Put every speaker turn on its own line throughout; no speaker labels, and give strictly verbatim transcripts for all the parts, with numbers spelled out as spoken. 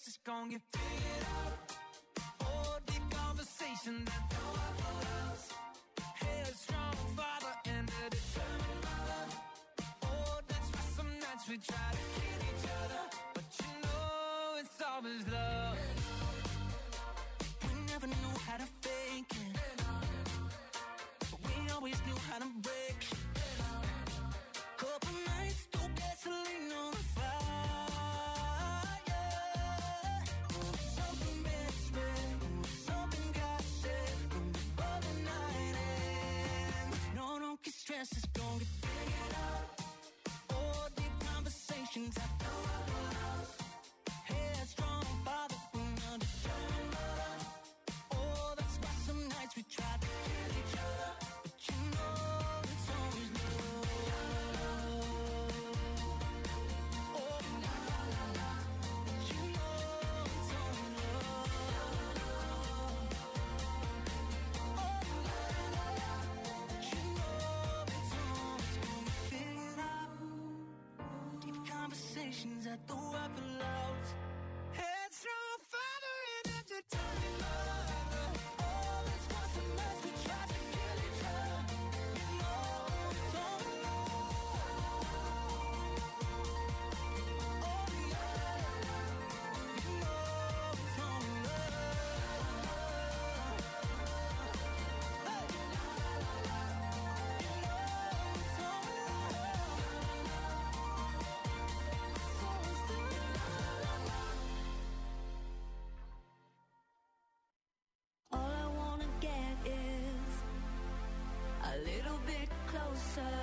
is gonna get figured out. Oh, deep conversation that throw up the house. Headstrong father and a determined mother. Oh, that's why some nights we try to kill each other. But you know it's always love. We never knew how to fake it, but we always knew how to break it. Couple nights, through gasoline on the fire. Something been said, something got said before the night ends. No, don't get stressed, it's gonna get figured out. Oh, deep conversations after our house. Headstrong father, we're determined mother. Oh, that's why some nights we try to kill each other. But you know it's always love. At the weapon loads. Headstrong father and a determined mother. Oh, that's why some nights we try to kill each other. You know it's only love. Oh yeah, you know it's only love. Hey. You know it's only
All I wanna get is a little bit closer.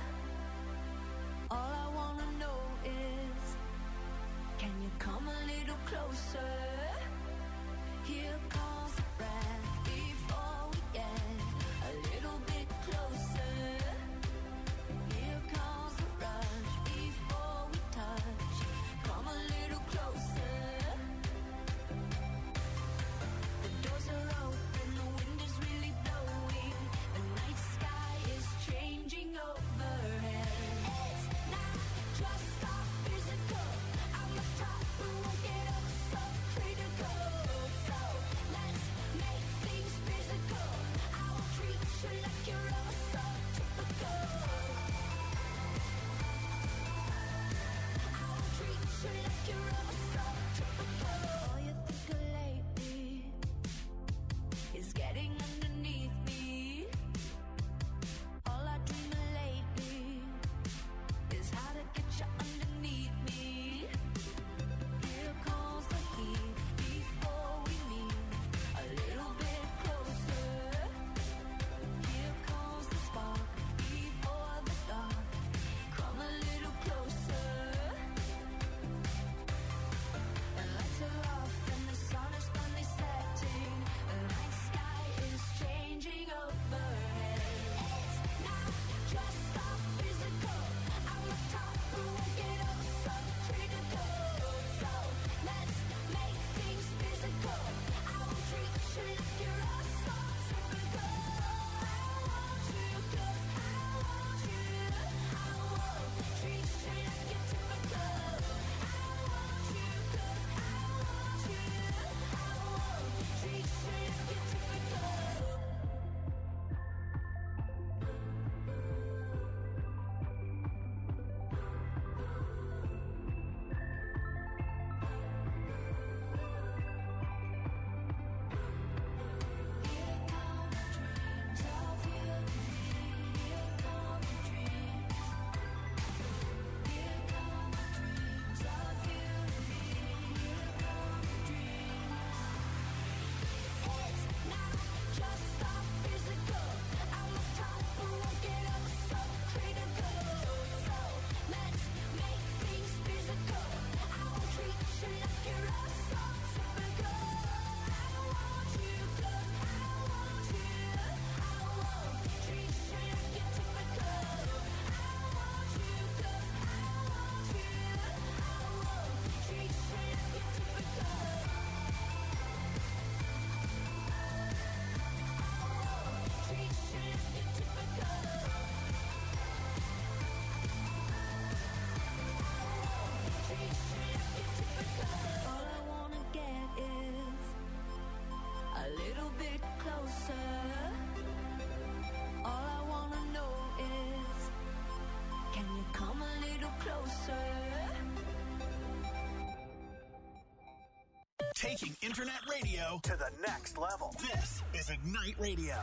All I wanna know is, can you come a little closer? Here comes the breath before we get a little bit closer. Here comes the rush before we touch. Come a little closer. The doors are open, the wind is really blowing. The night sky is changing over.
Taking internet radio to the next level. This is Ignite Radio.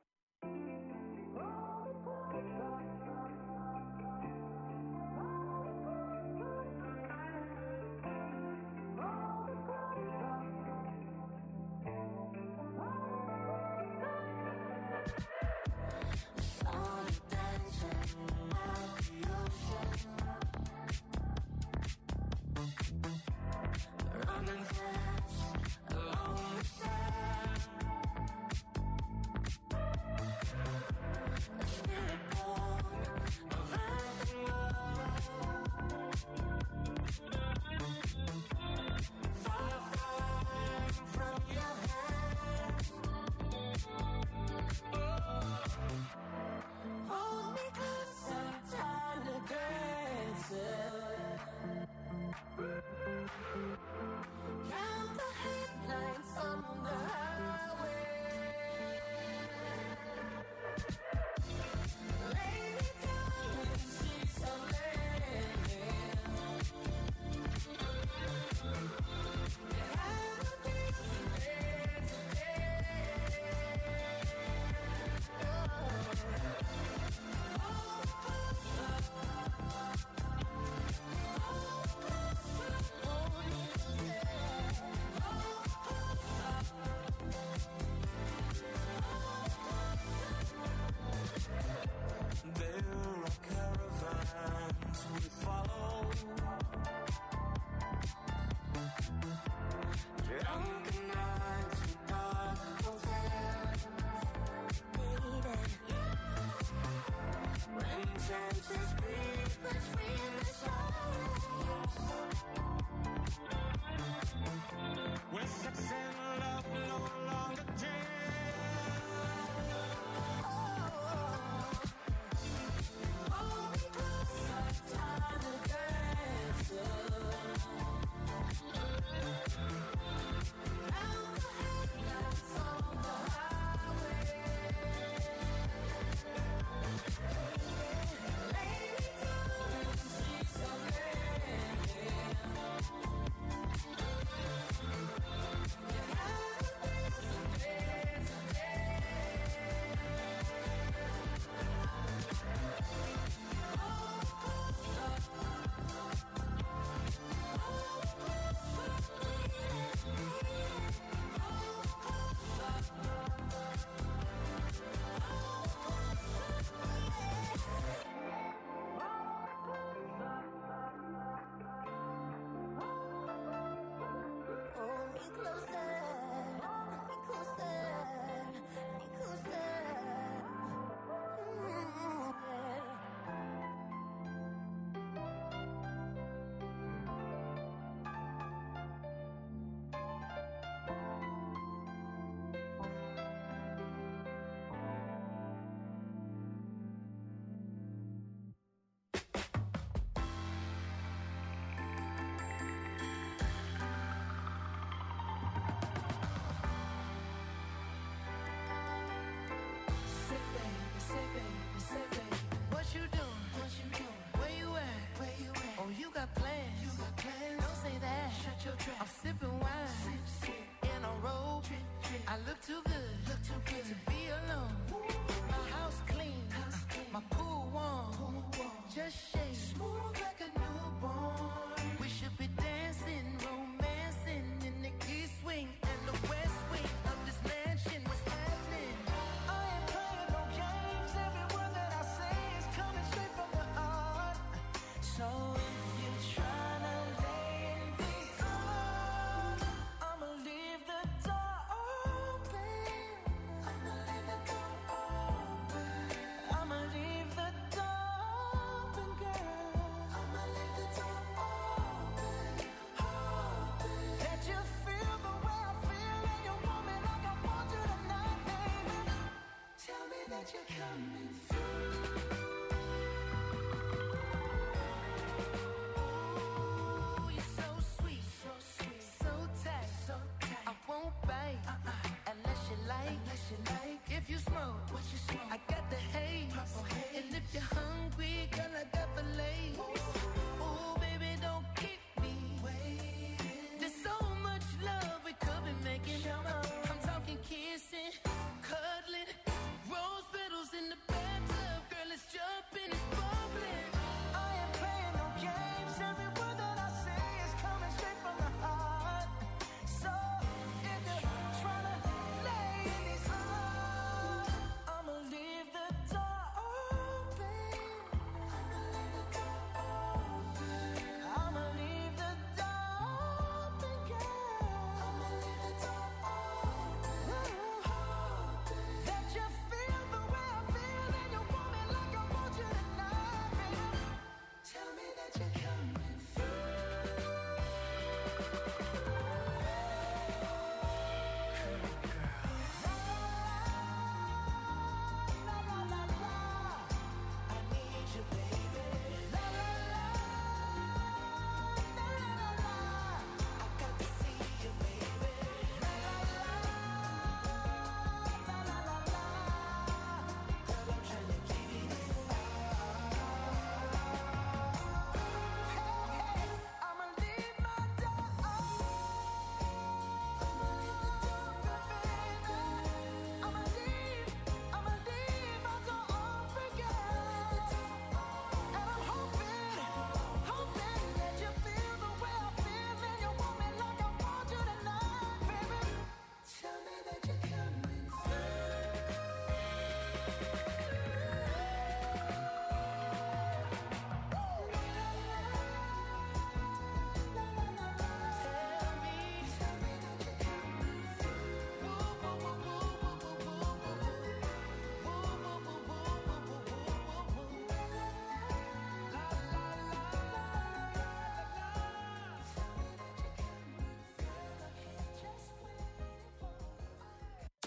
I'm sipping wine sip, sip. In a robe. Trip, trip. I look too good, look too good to be alone. My house clean, house clean. My pool warm. Pool warm. Just shake smooth like a newborn. We should be dancing, romancing in the east wing and the west wing of this mansion. What's happening? I ain't playing no games. Every word that I say is coming straight from the heart. So if you're trying to lay in these arms, I'ma leave the door open. I'ma leave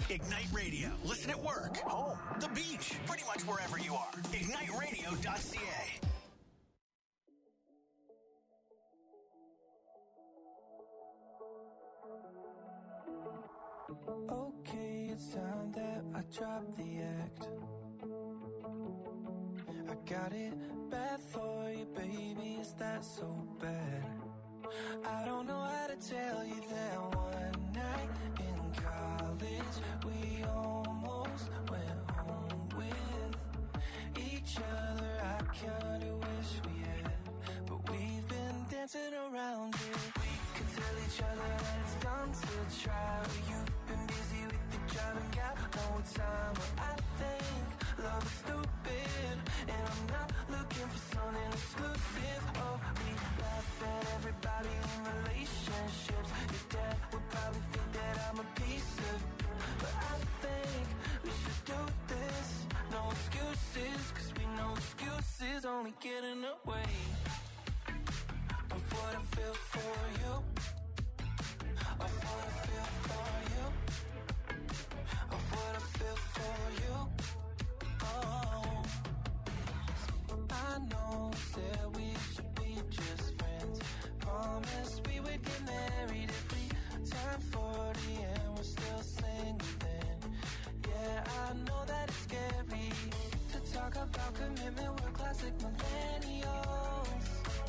Ignite Radio. Listen at work, home, the beach, pretty much wherever you are. ignite radio dot c a.
Okay, it's time that I drop the act. I got it bad for you, baby, is that so bad? I don't know how to tell you that one night in college we almost went home with each other. I kinda wish we had, but we've been dancing around it. We could tell each other that it's done to try. You've been busy with the job and got no time, but I think love is stupid, and I'm not looking for something exclusive. Oh, we laugh at everybody in relationships. Your dad would probably think that I'm a piece of, but I think we should do this. No excuses, cause we know excuses only get in the way of what I feel for you, of what I feel for you, of what I feel for you. Oh, I know that we should be just friends. Promise we would get married if we turn forty and we're still single then. Yeah, I know that it's scary to talk about commitment, we're classic millennials.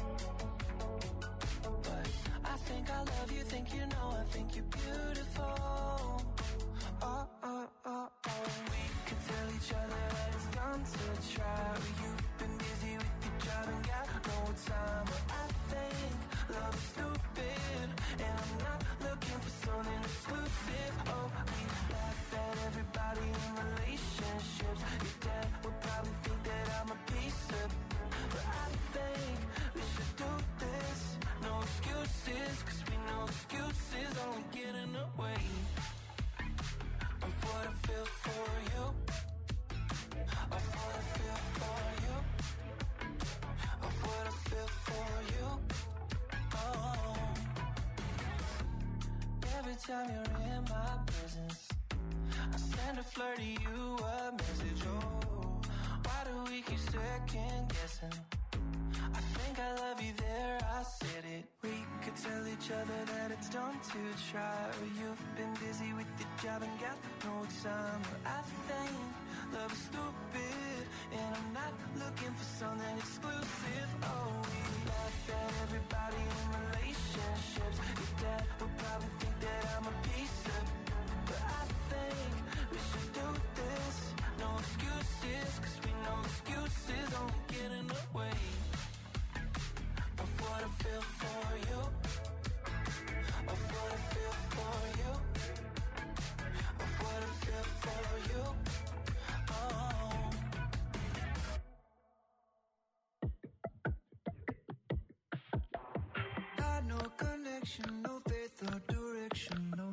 But I think I love you, think you know, I think you're beautiful. Oh, oh, oh, oh. We could tell each other that it's done to try. You've been busy with your job and got no time, but I think love is stupid, and I'm not looking for something exclusive. Oh, we laugh at everybody in relationships. Your dad would probably think that I'm a piece of, but I think we should do this. No excuses, cause we know excuses only get in the way of what I feel for you, of what I feel for you, of what I feel for you. Oh, every time you're in my presence, I send a flirt to you a message. Oh, why do we keep second guessing? I think I love you there, I said it. We could tell each other that it's done to try. You've been busy with the job and got no time, but I think love is stupid, and I'm not looking for something exclusive. Oh, we laugh at everybody in relationships. Your dad would probably think that I'm a piece of, but I think we should do this. No excuses, cause we know excuses only get in the way of what I feel for you, of what I feel for you, of what I feel for you. Oh, got no connection, no faith or direction, no.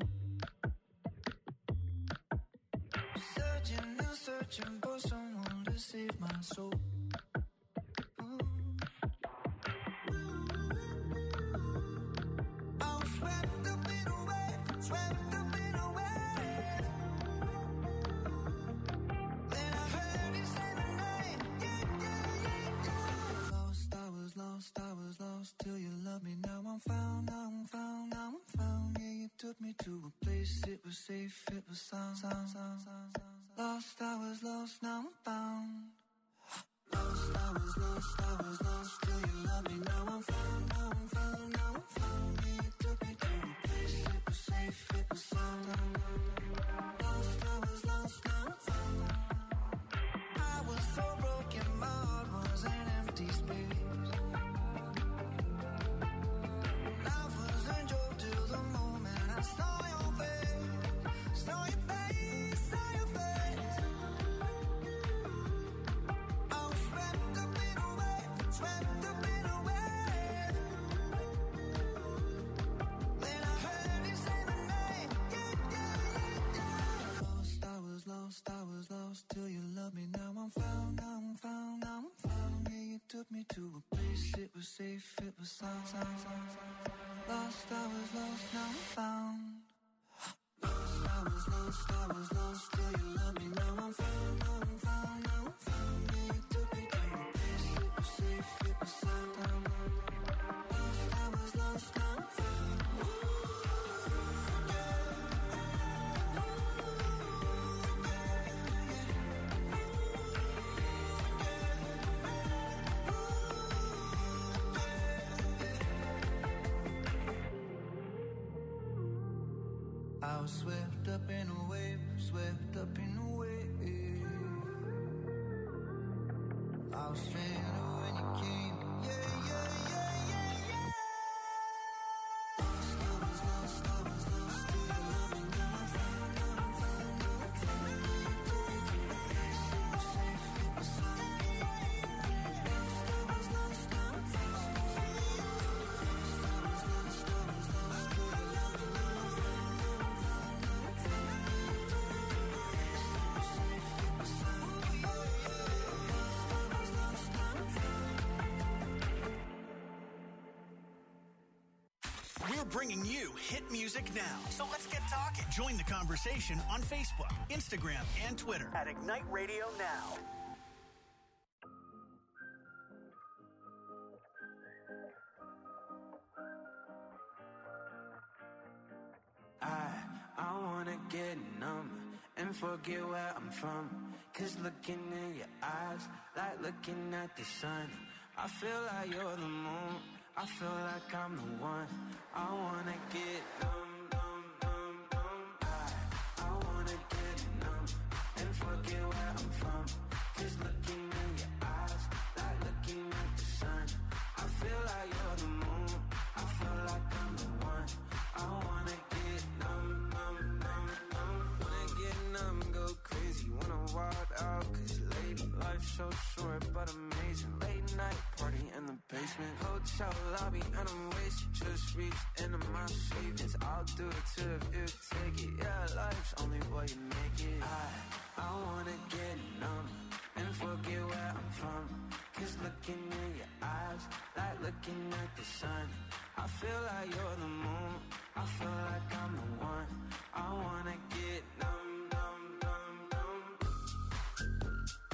Searching and searching for someone to save my soul. Lost, I was lost till you loved me. Now I'm found, now I'm found, now I'm found. Yeah, you took me to a place, it was safe, it was sound, sound, sound, sound, sound. Lost, I was lost, now I'm found. Lost, I was lost, I was lost till you loved me. Now I'm found, now I'm found, now I'm found. Yeah, you took me to a place, it was safe, it was sound. Lost, I was lost, now I'm found. I was so broken, my heart was an empty space. Lost, I was lost till you loved me. Now I'm found, now I'm found, now I'm found. Yeah, you took me to a place, it was safe, it was sound, sound, sound, sound. Lost, I was lost, now I'm found. Lost, I was was lost, I was lost till you love me. Now I'm found, now I'm found, now I'm found. Yeah, you took me to a place, it was safe, it was sound. Lost, I was lost, now I'm found. I was swept up in a wave, swept up in a wave. I was stranded when you came. Yeah, yeah, yeah, yeah, yeah. Lost, I was lost, I was lost till you love me. Now I'm found, now I'm found, now I'm found. You took me to a place, it was safe, it was sound. Lost, I was lost, now I'm found. Lost, I was lost, I was lost till you love me. Now I'm found, now I'm found, now I'm found. You took me to a place, it was safe, it was sound. Lost, I was lost, now I'm found.
We're bringing you hit music now. So let's get talking. Join the conversation on Facebook, Instagram, and Twitter at Ignite Radio Now.
I, I wanna get numb and forget where I'm from. Cause looking in your eyes, like looking at the sun. I feel like you're the moon, I feel like I'm the one. I wanna get numb, numb, numb, numb. I, I wanna get numb and forget where I'm from. Cause looking in your eyes, like looking at the sun. I feel like you're the moon, I feel like I'm the one. I wanna get numb, numb, numb, numb. Wanna get numb, go crazy, wanna wild out. Cause lady, life's so short but amazing. Late night party in the basement, hotel lobby and I'm wasted. Just reached into my savings, I'll do it too if you take it. Yeah, life's only what you make it. I, I wanna get numb and forget where I'm from. Cause looking in your eyes, like looking at the sun. I feel like you're the moon, I feel like I'm the one. I wanna get numb, numb, numb, numb.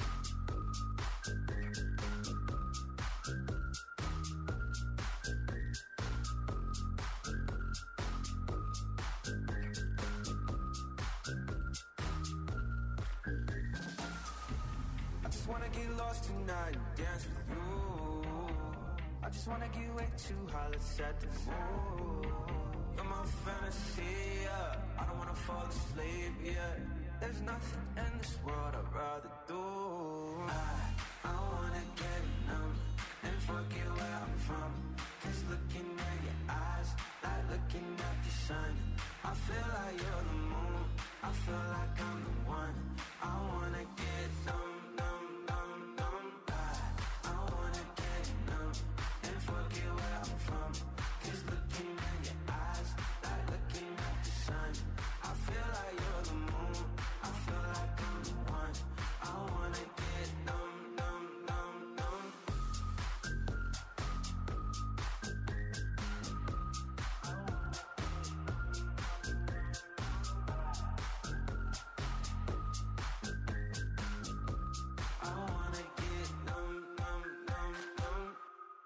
I just wanna get lost tonight and dance with you. I just wanna get way too high, let's set the mood. You're my fantasy, yeah. I don't wanna fall asleep, yeah. There's nothing in this world I'd rather do. I, I wanna get numb and forget where I'm from. Cause looking at your eyes, like looking at the sun. I feel like you're the moon, I feel like I'm the one. I wanna get numb, numb, numb, numb. I, I wanna get numb and forget where I'm from. Cause looking in your eyes, like looking at the sun. I feel like you're the moon, I feel like I'm the one. I wanna get numb, numb, numb, numb. I wanna get numb, numb, numb, numb.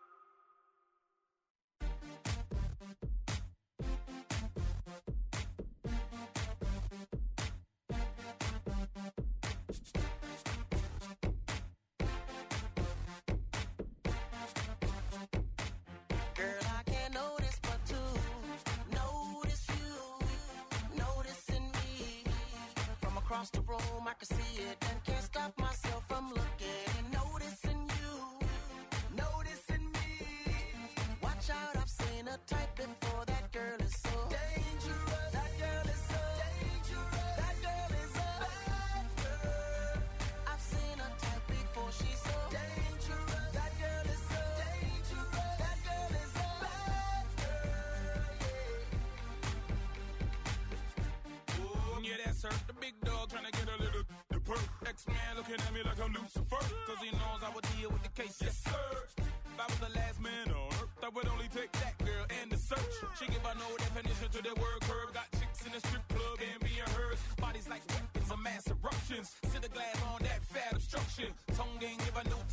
Girl, I can't notice but to notice you, noticing me. From across the room, I can see it and can't stop myself from looking. Noticing you, noticing me. Watch out, I've seen a type before. That girl is so dangerous. That girl is so dangerous. That girl is a bad girl. I've seen a type before. She's so dangerous. That girl is so dangerous. That girl is a bad girl.
Ooh, yeah, that's her. The big dog trying to get a little the perk. X-Man looking at me like I'm Lucifer. Cause he knows I would deal with the case, yes sir. If I was the last man on earth, I would only take that girl and the search. She give her no definition to the word curve. Got chicks in the strip club and being hers.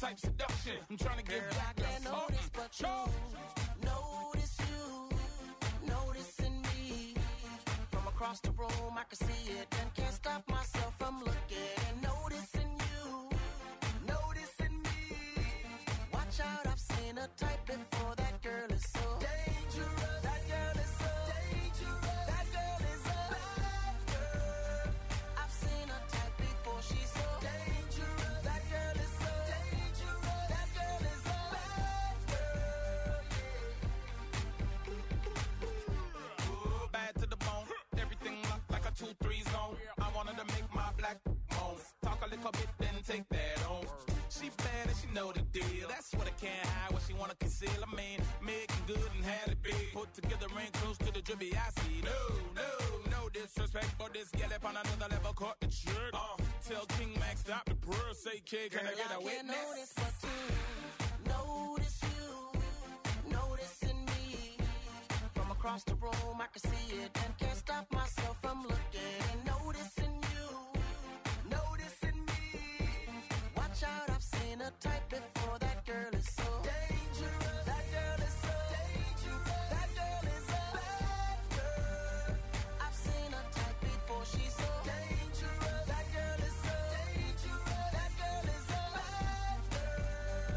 type seduction. I'm trying to get
Girl,
back
I can't notice but you. Notice you, noticing me. From across the room, I can see it and can't stop myself from looking and noticing you, noticing me. Watch out, I've seen a type before. That girl is so dangerous. That girl is so dangerous. That girl is a bad girl. I've seen a type before. She's so dangerous. That girl is so dangerous. That girl is a bad girl.
Ooh, bad to the bone. Everything locked like a two three zone. I wanted to make my black moan. Talk a little bit, then take that on. She bad and she know the deal. That's what I can't hide, what she wanna conceal. I mean, making good and had it big. Put together ain't close to the drippy I see. No, no, no disrespect, but this gal up on another level caught the trick. Uh, tell King Max stop the prayer, say kid, can I get a
Girl, I can't
witness?
notice but you. Notice you, noticing me. From across the room, I can see it and can't stop myself from looking and noticing you, noticing me. Watch out, I've seen a type before. That girl is so dangerous. That girl is so dangerous. That girl is a bad girl. I've seen a type before. She's so dangerous. That girl is so dangerous. That girl is a bad girl.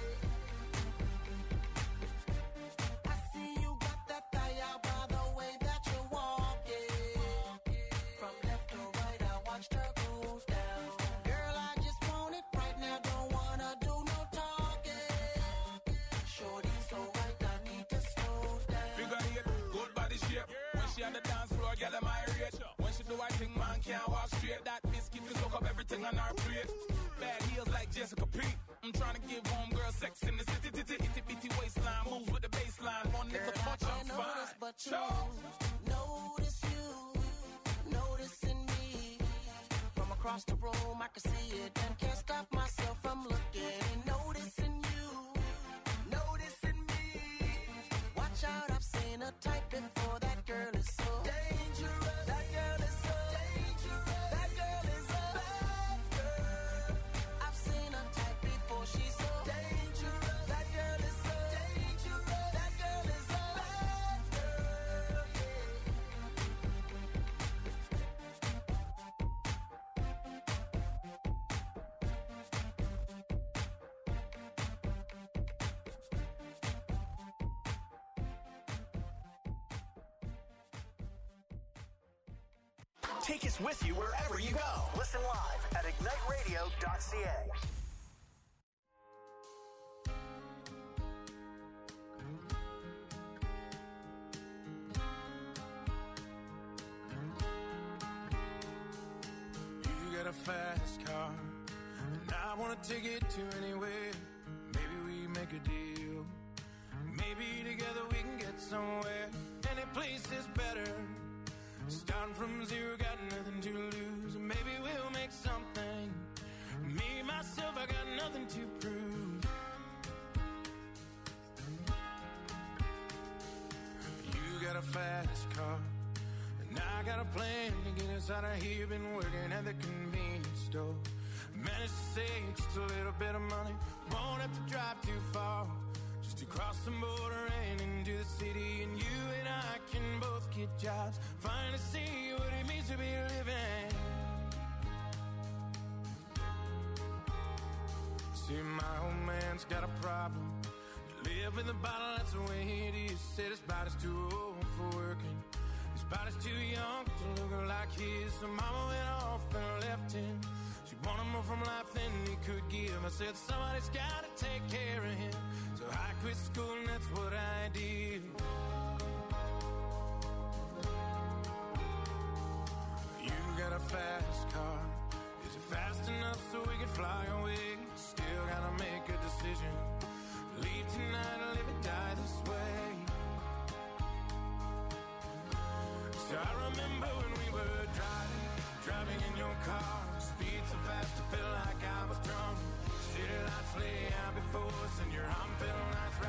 Yeah. I see you got that thigh out by the way that you're walking. From left to right, I watched her go down. Girl, I just want it right now. Don't wanna do no talking. Shorty so right, I need to slow down.
Figure eight, good body shape. When she on the dance floor, girl, am I rate. When she do I think man can't walk straight. That biscuit can soak up everything on our plate. Bad heels like Jessica Pete. I'm trying to give home girl sex in the city. Titty, itty bitty waistline moves with the baseline. One
Girl,
little
I
touch, I'm
can't notice
fine.
but you.
Sure.
Notice you, noticing me. From across the room, I can see it and can't stop myself from looking and noticing you, noticing me. Watch out, I've seen a type before. That girl is so dangerous. That girl is so dangerous. That girl is a bad girl. I've seen a type before. She's so dangerous. That girl is so dangerous. That girl is a bad girl.
Take us with you wherever you go. Listen live at ignite radio dot c a.
You got a fast car, and I wanna take it to anywhere. Maybe we make a deal. Maybe together we can get somewhere. Any place is better. Starting from zero, got nothing to lose. Maybe we'll make something. Me, myself, I got nothing to prove. You got a fast car, and I got a plan to get us out of here. Been working at the convenience store. Managed to save just a little bit of money. Won't have to drive too far. Just to cross the border and into the city. And you and I can both get jobs. Finally see what it means to be living. See, my old man's got a problem. You live in the bottle, that's the way it is. Said his body's too old for working. His body's too young to look like his. So mama went off and left him. She wanted more from life than he could give. I said somebody's gotta take care of him. So I quit school and that's what I did. You got a fast car. Is it fast enough so we can fly away? Still gotta make a decision. Leave tonight or live and die this way. So I remember when we were driving, driving in your car. Speed so fast I felt like I was drunk. City lights lay out before us and your arm felt nice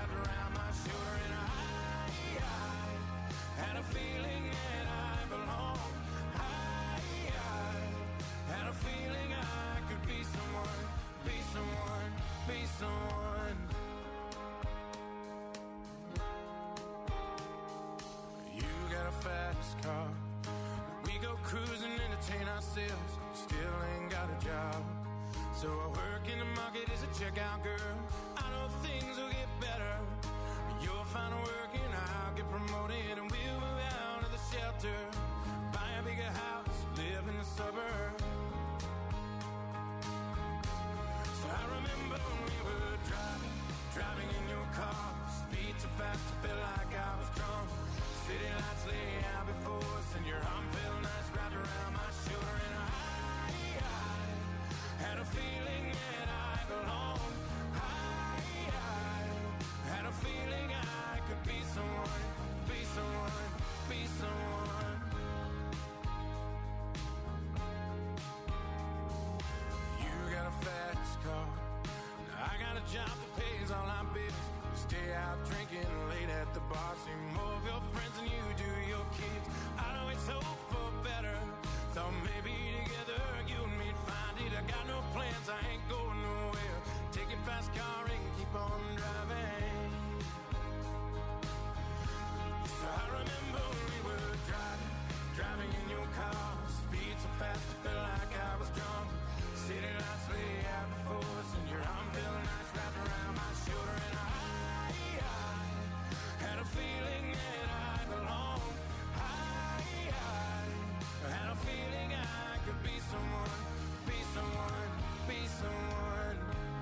So I work in the market as a checkout girl. I know things will get better. You'll find work and I'll get promoted, and we'll move out of the shelter, buy a bigger house, live in the suburbs. So I remember when we were driving, driving in your car, speed too fast, I felt like I was drunk. City lights lay out before us, and your arm felt nice wrapped around my shoulder, and I, I had a feeling that I belonged. I, I had a feeling I could be someone, be someone, be someone. You got a fast car, now I got a job that pays all our bills. We stay out drinking late at the bar, see more of your friends than you do your kids. I know it's hope for better, thought maybe together you and me'd find it. I got no plans, I ain't going nowhere. Take your fast car and keep on driving. So I remember when we were driving, driving in your car, speed so fast I felt like I was drunk. City lights lay out before us, and your arm felt nice wrapped around my shoulder, and I, I had a feeling that I belonged. I, I had a feeling I could be someone, be someone, be someone.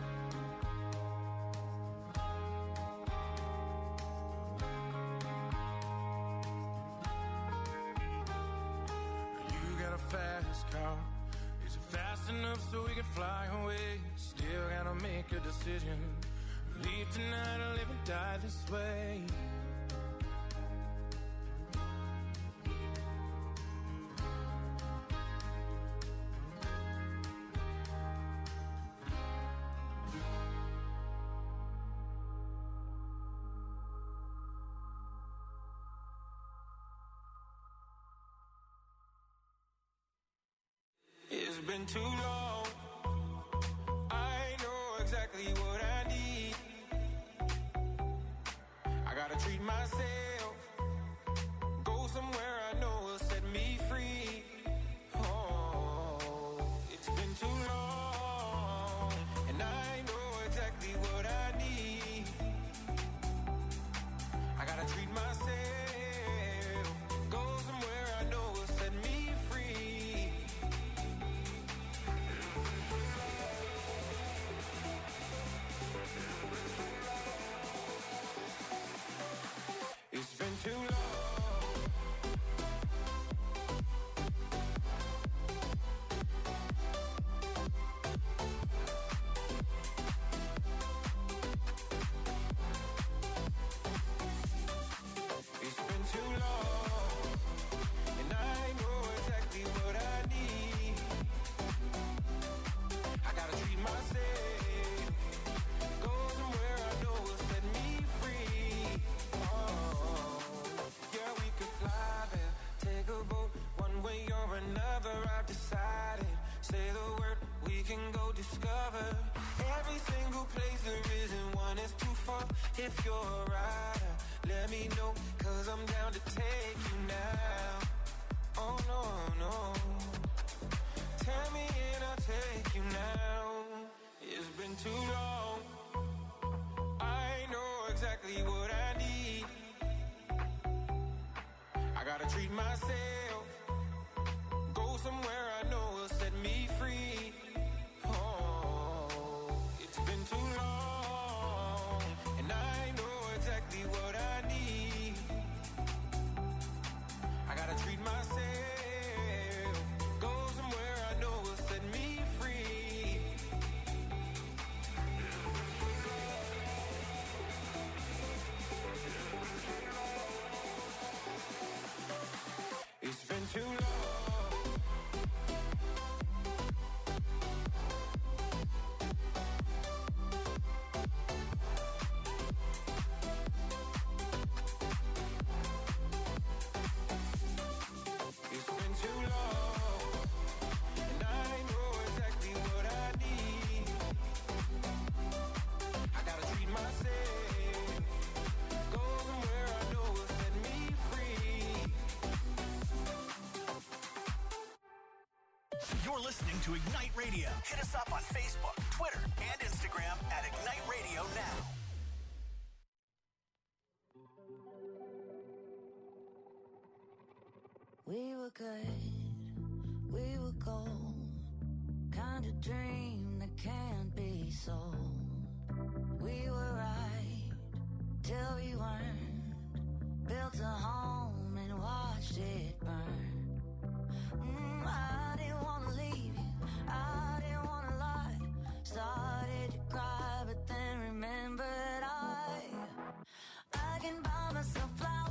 You got a fast car. Is it fast enough so we can fly away? Still gotta make a decision. Leave tonight or live and die this way. It's been too long. I know exactly what I need. I gotta treat myself, go somewhere I know will set me free. Oh, it's been too long, and I know exactly what I need. I gotta treat myself, go somewhere I know will set me free. It's been too long. It's been too long, and I know exactly what I need. I gotta treat myself, go somewhere I know will set me free. Oh, yeah, we could fly there, take a boat, one way or another. I've decided. Say the word, we can go discover every single place there isn't one is too far. If you're a rider, let me know, cause I'm down to take you now. Oh no, no, tell me and I'll take you now. It's been too long, I know exactly what I need. I gotta treat myself, go somewhere I know will set me free. Oh, it's been too long, and I know exactly what I need. I gotta treat myself, go somewhere I know will set me free. It's been too long.
listening to Ignite Radio. Hit us up on Facebook, Twitter, and Instagram at Ignite Radio Now.
We were good, we were gold, kind of dream that can't be sold. We were right till we weren't, built a home and watched it burn. Mm, I didn't want to leave you, I didn't want to lie, started to cry but then remembered I, I can buy myself flowers.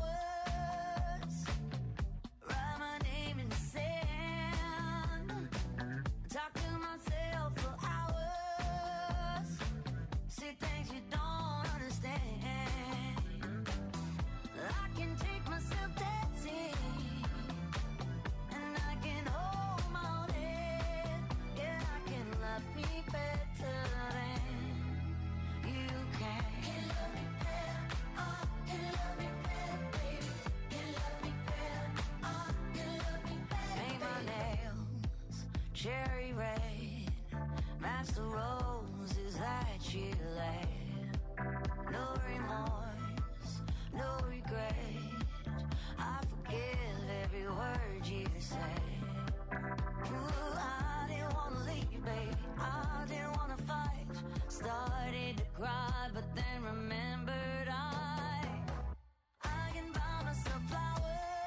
Cherry red, match the roses that you laid. No remorse, no regret, I forgive every word you say. Ooh, I didn't wanna leave, baby, I didn't wanna fight. Started to cry, but then remembered I, I can buy myself flowers.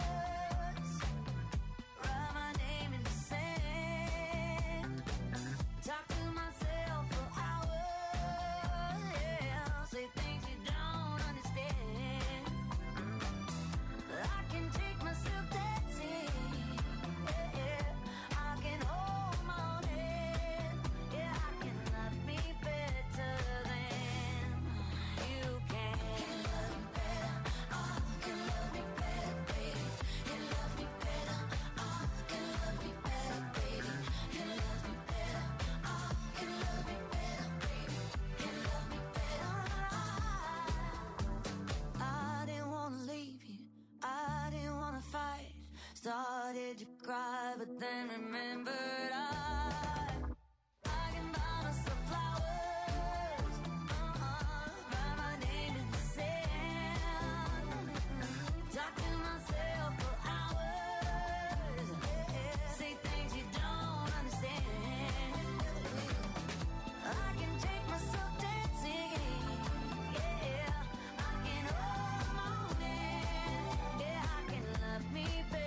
Started to cry, but then remembered I, I can buy myself flowers, uh-huh, write my name in the sand, talk to myself for hours, yeah, say things you don't understand. I can take myself dancing, yeah, I can hold my own hand, yeah, I can love me better.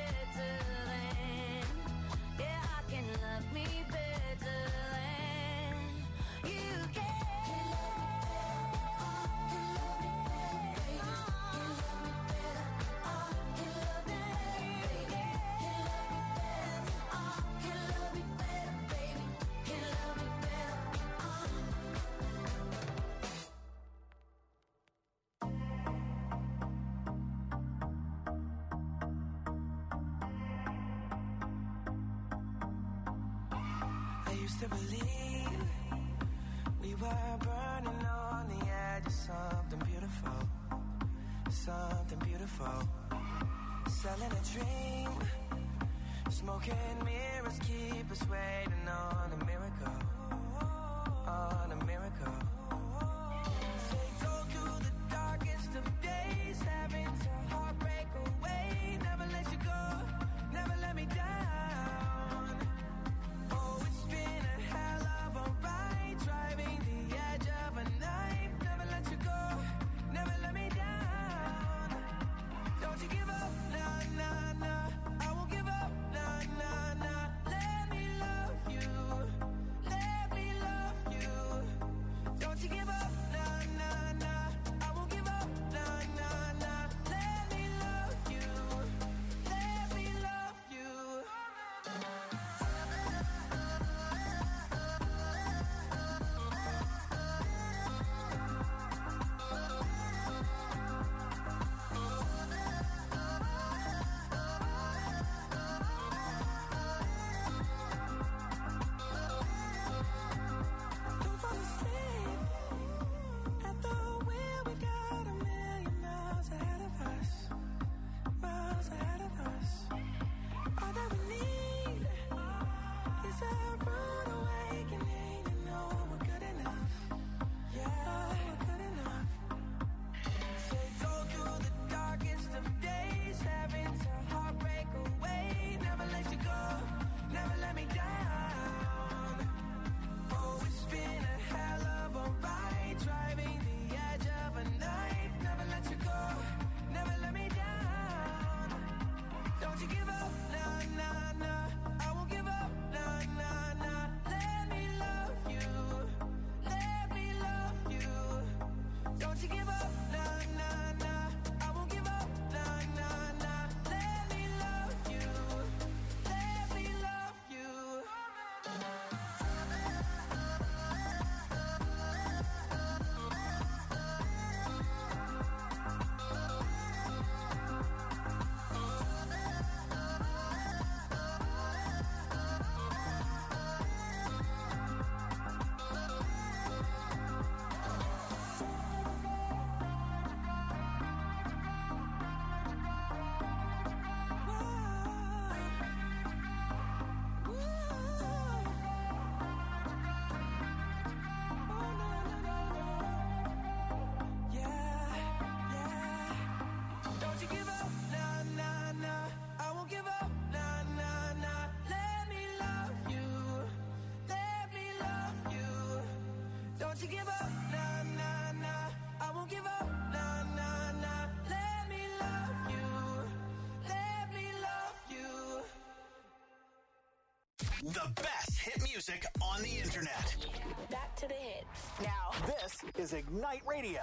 Used to believe we were burning on the edge of something beautiful, something beautiful. Selling a dream, smoking mirrors keep us waiting on a miracle, on a miracle. They go through the darkest of days, having to heartbreak away. Never let you go, never let me down. Driving the edge of a knife, never let you go, never let me down. Don't you give up, nah, nah, nah, I won't give up, nah, nah, nah. Let me love you, let me love you.
The best hit music on the internet.
Back to the hits. Now,
This is Ignite Radio.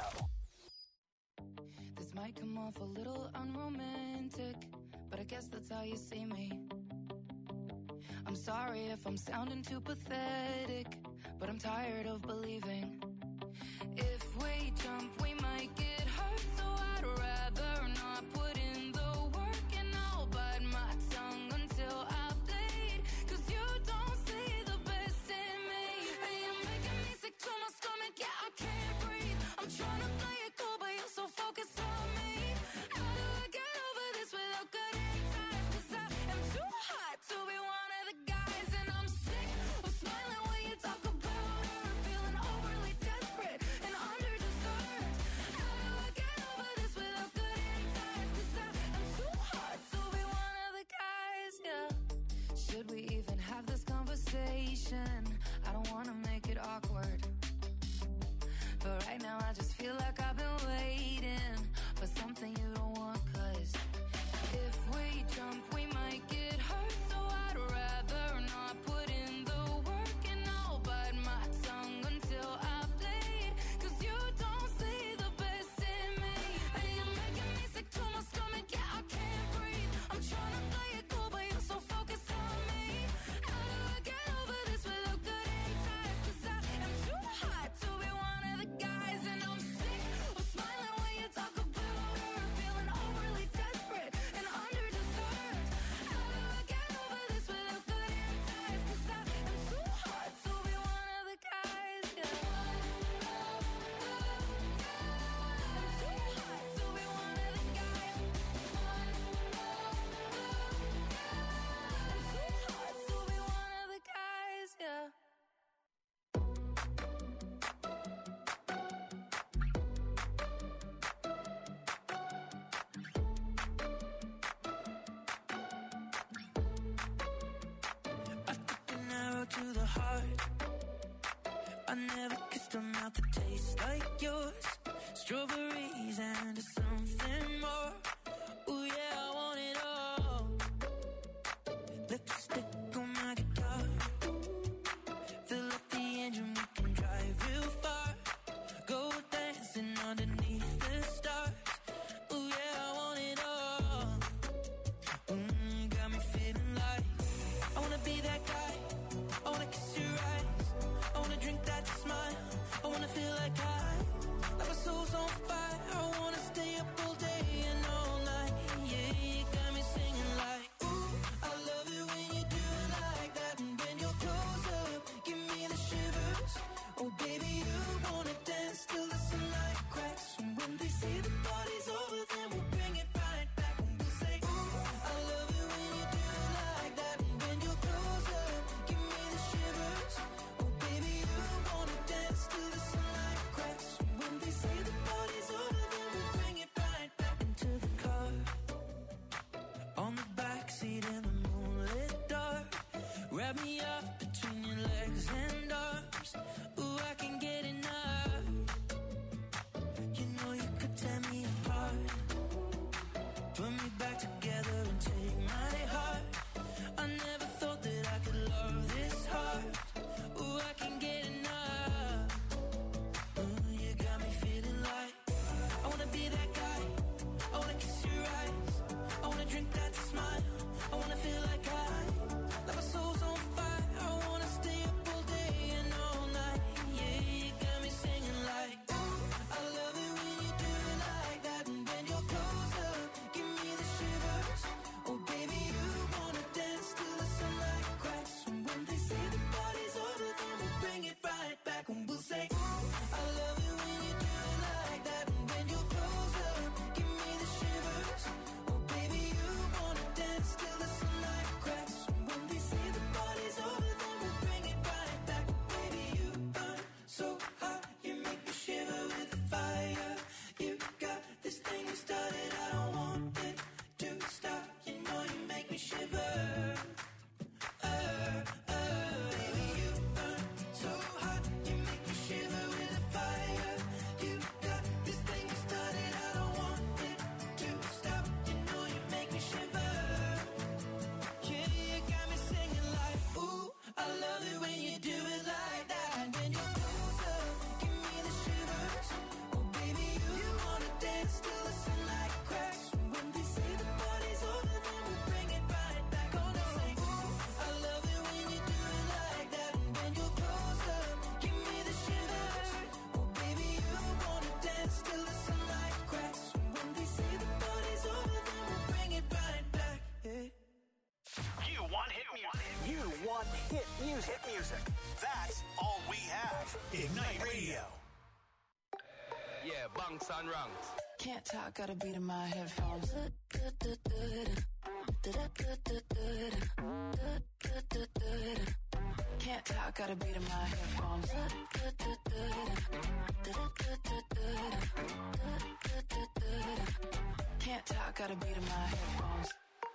This might come off a little unromantic, but I guess that's how you see me. I'm sorry if I'm sounding too pathetic, but I'm tired of believing. If we jump, we might get hurt, so I'd rather not put in the work, and I'll bite my tongue until I bleed, 'cause you don't see the best in me. And you're making me sick to my stomach, yeah, I can't breathe. I'm trying to play it cool, but you're so focused on me. How do I get over this without cutting ties? 'Cause I am too hot to be one of the guys, and I'm sick of smiling when you talk about her, feeling overly desperate and underdeserved. How do I get over this without cutting ties? 'Cause I am too hot to be one of the guys, yeah. Should we even have this conversation? I don't wanna make it awkward, but right now I just feel like I've been waiting for something you don't want, 'cause if we jump, we might get hurt, so I'd rather not put in the work, and I'll bite my tongue until I bleed, 'cause you don't see the best in me. And you're making me sick to my stomach, yeah, I can't breathe. I'm trying to play it cool, but you're so focused on me. How do I get over this without cutting ties? 'Cause I am too hot to be one of the guys, and I'm sick of smiling when you talk about her, feeling overly desperate and underdeserved. How do I get over this without cutting ties? 'Cause I am too hot to be one of the guys, yeah. I'm too hot to be one of the guys. I'm too hot to be one of the guys, yeah.
I took an arrow to the heart. I never kissed a mouth that tastes like yours. Strawberries and something more. Ooh yeah, I want it all. Lipstick on my guitar. Fill up the engine, we can drive real far. Go dancing underneath the stars. Ooh yeah, I want it all. Mm, got me feeling like I wanna be that guy. I wanna kiss your eyes. I wanna drink that smile. I wanna feel like I, like my soul's on fire. I wanna stay up all day and all night. Yeah, you got me singing like, ooh, I love it when you do it like that. And when you're close up, give me the shivers. Oh baby, you wanna dance till the sunlight cracks. And when they say the party's over, then we'll bring it right back. And we'll say, ooh, I love it when you do it like that. And when you're close up, give me the shivers. Oh baby, you wanna dance till the sunlight cracks. And when they say the party's over, then we'll bring it right back into the car. On the backseat in the moonlit dark. Wrap me up between your legs and arms. Ooh, I can get enough. You know you could tear me apart.
Hit music. Hit music. That's all we have. Ignite Radio.
Yeah, bunks and ranks.
Can't talk, got a beat in my headphones. Can't talk, got a beat in my headphones. Can't talk, got a beat in my headphones.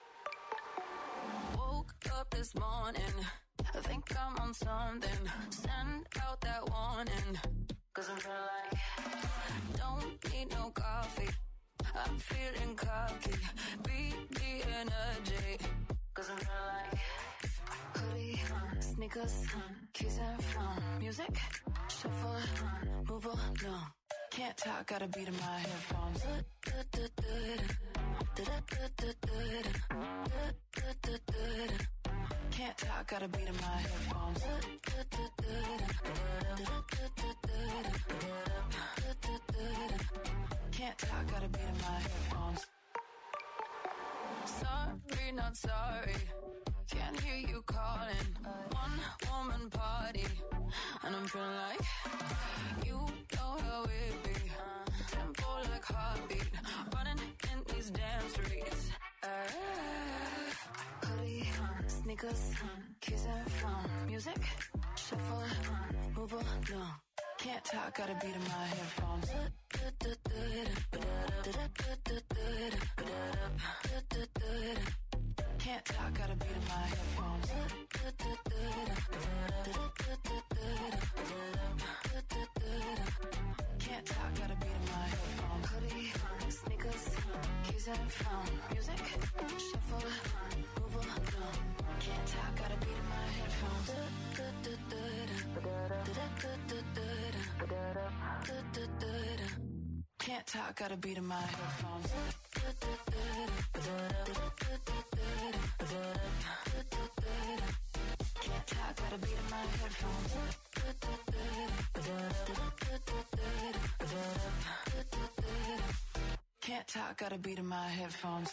Woke up this morning, I think I'm on something. Send out that warning, cause I'm feeling like don't need no coffee. I'm feeling cocky, beat the energy, cause I'm feeling like hoodie, sneakers, keys and phone, music, shuffle, move along. Can't talk, got a beat in my headphones. Can't talk, got a beat in my headphones. Can't talk, got a beat in my headphones. Sorry, not sorry. Can't hear you calling. One woman party, and I'm feeling like you know how it be. Tempo like heartbeat, running in these damn streets. Uh, hoodie, sneakers, keys and phone, music, shuffle, move along. Can't talk, got a beat in my headphones. Can't talk, got a beat in my headphones. Can't talk, got a beat in my headphones. Hoodie, sneakers, keys and phone, music, shuffle, move along. Can't talk, got a beat in my headphones. Can't talk, got a beat in my headphones. Can't talk, got a beat in my headphones. Can't talk, got a beat in my headphones.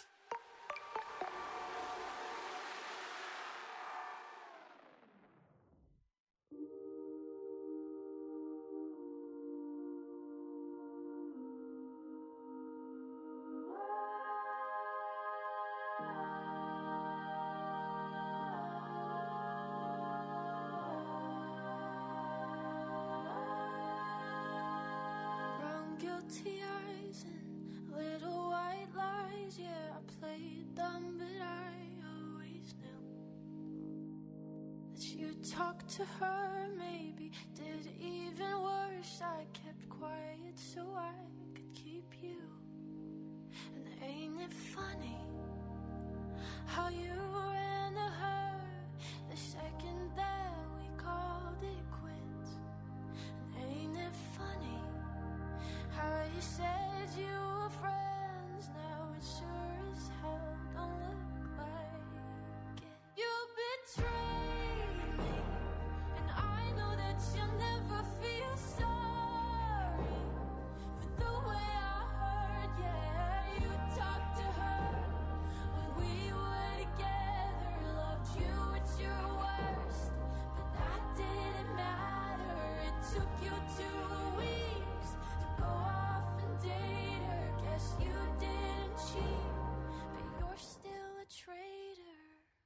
Guilty eyes and little white lies. Yeah, I played dumb, but I always knew that you'd talk to her. Maybe did even worse. I kept quiet so I could keep you. And ain't it funny how you ran to her the second that we called it quits? And ain't it funny how you said you were friends, now it sure as hell don't look like it. You betrayed me, and I know that you'll never feel sorry for the way I heard. Yeah, you talked to her when we were together, loved you at your worst, but that didn't matter. It took you two weeks to go off and date her. Guess you didn't cheat, but you're still a traitor.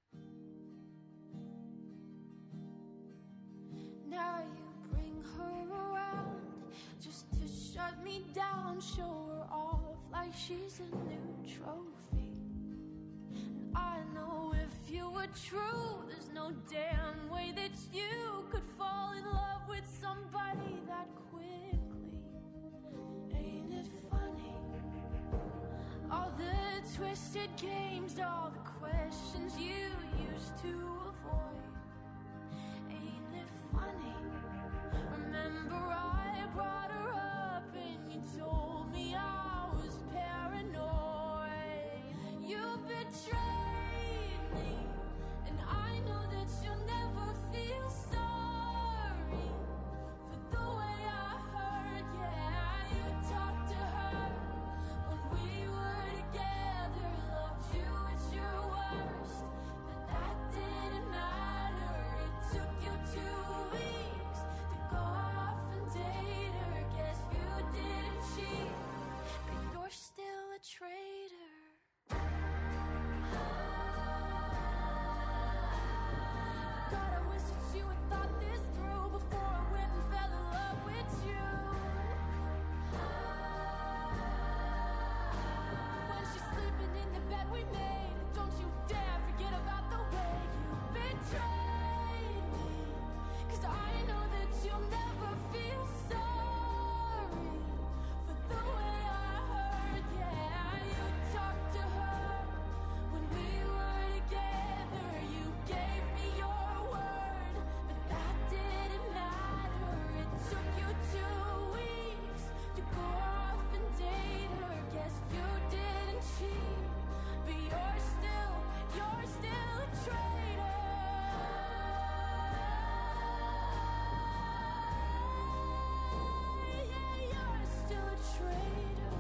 Now you bring her around just to shut me down, show her off like she's a new trophy. And I know if you were true, there's no damn way that you could fall in love with somebody that quickly. Ain't it funny? All the twisted games, all the questions you used to avoid. Ain't it funny? Remember I brought her up and you told me I was paranoid. You betrayed me, and I know that you'll never feel sorry for the way I heard. Yeah, you talked to her when we were together, loved you at your worst, but that didn't matter. It traitor. God, I wish that you had thought this through before I went and fell in love with you. When she's sleeping in the bed we made, don't you dare forget about the way you betrayed me. 'Cause I know that you'll never feel sorry for the way I hurt. Yeah, you talked to her when we were together. You gave me your word, but that didn't matter. It took you two weeks to go off and date her. Guess you didn't cheat, but you're still, you're still a traitor. Yeah, you're still a traitor.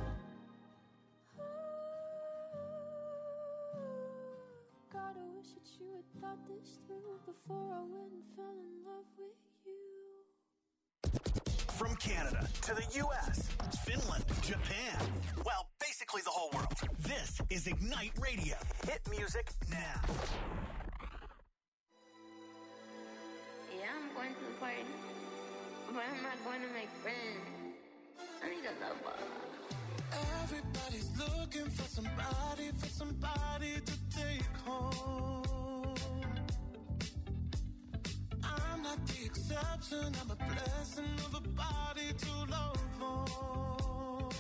God, I wish that you had thought this through before I went and fell in love with you.
From Canada to the U S, Finland, Japan, well, basically the whole world. This is Ignite Radio. Hit music now.
Yeah, I'm going to the party, but I'm not going to make friends. I need a lover.
Everybody's looking for somebody, for somebody to take home. I'm not the exception, I'm a blessing of a body to love on.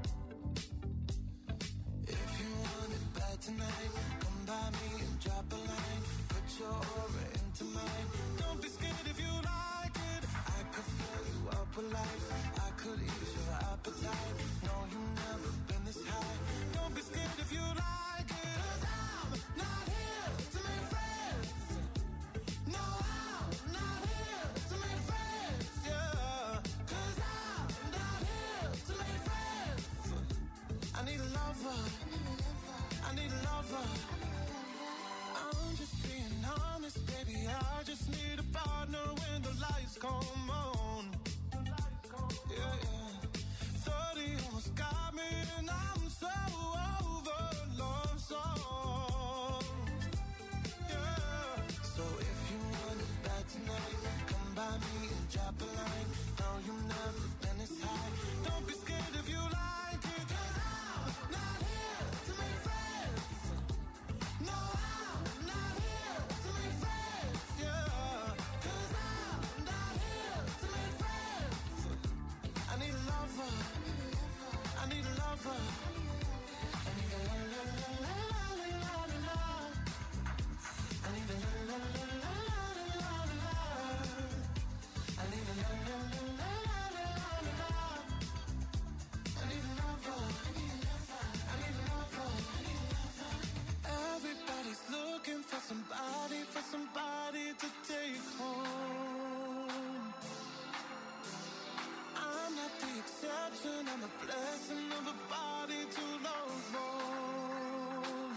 If you want it bad tonight, come by me and drop a line. Put your aura into mine. Don't be scared if you like it. I could fill you up with life. I could ease your appetite. No, you've never been this high. Don't be scared if you like it. 'Cause I'm not here to make friends. No, I'm not here to make friends. Yeah. 'Cause I'm not here to make friends. I need a lover. I need a lover. I'm just being honest, baby. I just need a partner when the lights come on. Yeah, yeah. thirty almost got me, and I'm so over love song. Yeah. So if you want it bad tonight, come by me and drop a line. No, you've never been this high. Don't be scared if you like it. 'Cause I'm not here to make friends. No, I'm not here to make friends. Yeah. 'Cause I'm not here to make friends. I need a lover. I need a lover. I need a la la la la la la la la. I need a la la la la la la la la. I need a la la la la la la la la. I need a lover. I need a lover. Everybody's looking for somebody, for somebody to take home. I'm not the exception, I'm a blessing of a body to love on.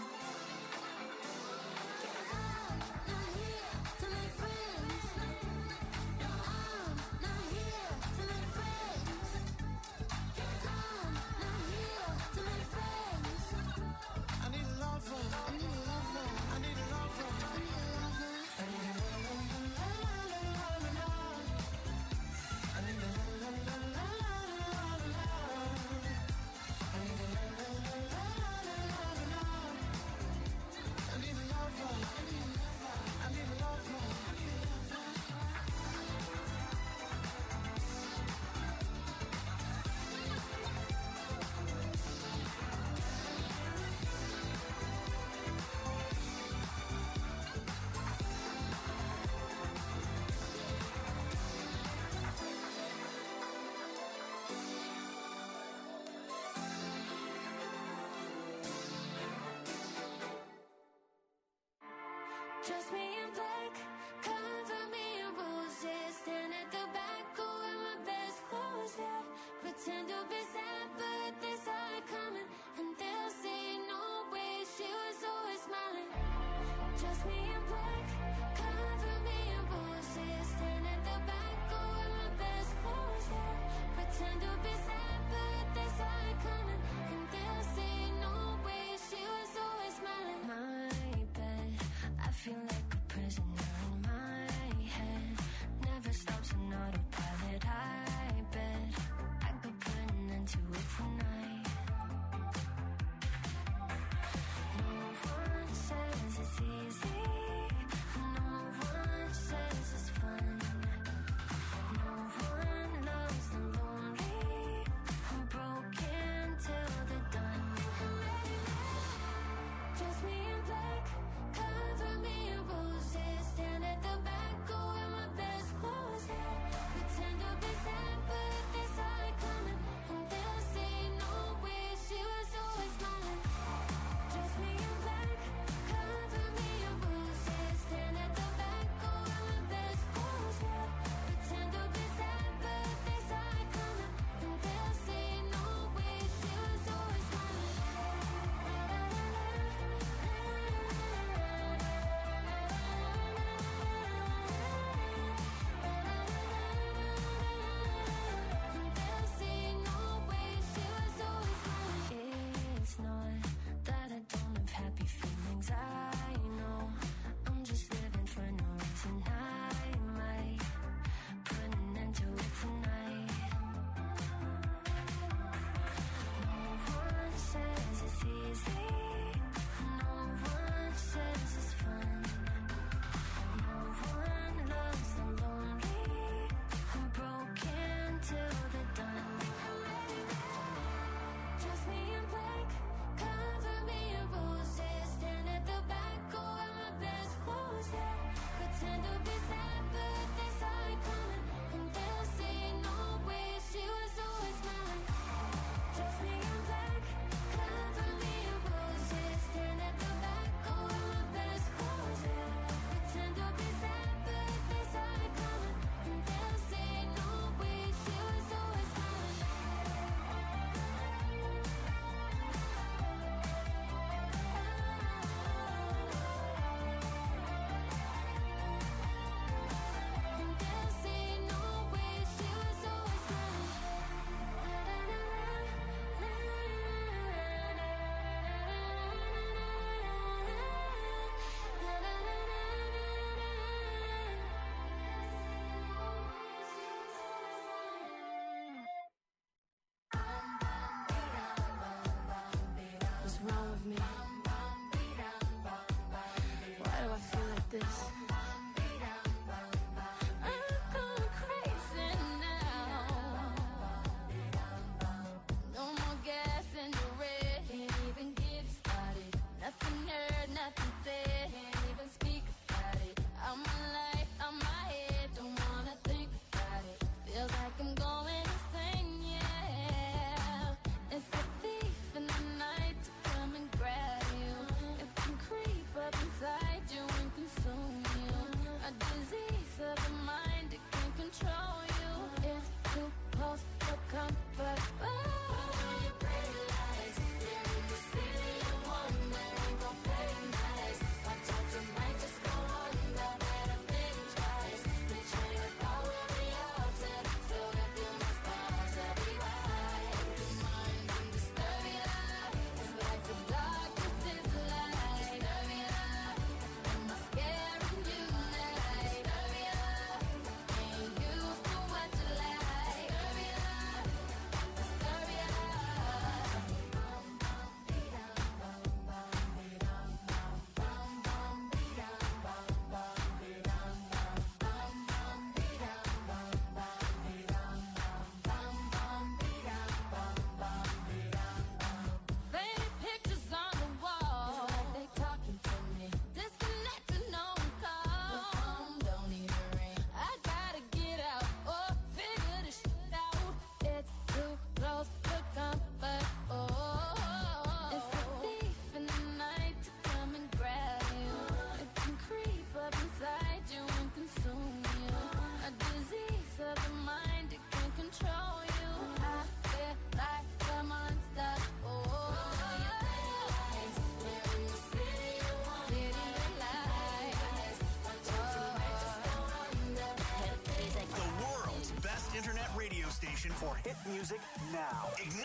I'm not here to make friends. No, I'm not here to make friends. 'Cause I'm not here to make friends.
I need a lover. I need a lover. I need a lover. I need a lover. I need a la la la la la la la. I need a la la la la la la la. I need a la la la la la la la. I need a lover. I need a lover.
Dress me in black, cover me in roses. Stand at the back, go in my best clothes, yeah. Pretend to be sad, but they saw it coming. And they'll say, no way, she was always smiling. Dress me in black, cover me in roses. Stand at the back, go in my best clothes, yeah. Pretend to be sad, but they saw it coming. And they'll say,
for hit music now. Ignite